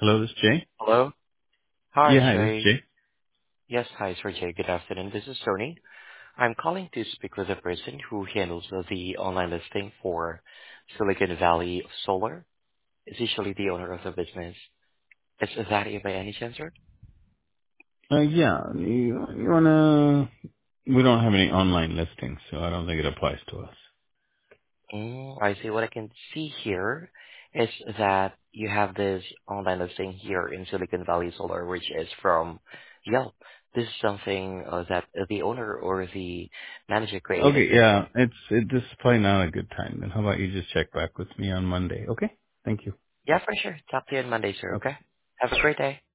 Hello, this is Jay. Hello. Hi, Yeah, hi, this is Jay. Jay. Yes, hi, Sir Jay. Good afternoon. This is Tony. I'm calling to speak with the person who handles the online listing for Silicon Valley Solar. Is usually the owner of the business. Is that you by any chance, sir? Yeah, you wanna? We don't have any online listings, so I don't think it applies to us. I see. What I can see here is that you have this online listing here in Silicon Valley Solar, which is from Yelp. This is something that the owner or the manager created. Okay, yeah, this is probably not a good time. Then how about you just check back with me on Monday? Okay, thank you. Yeah, for sure. Talk to you on Monday, sir. Okay. Okay. Have a great day.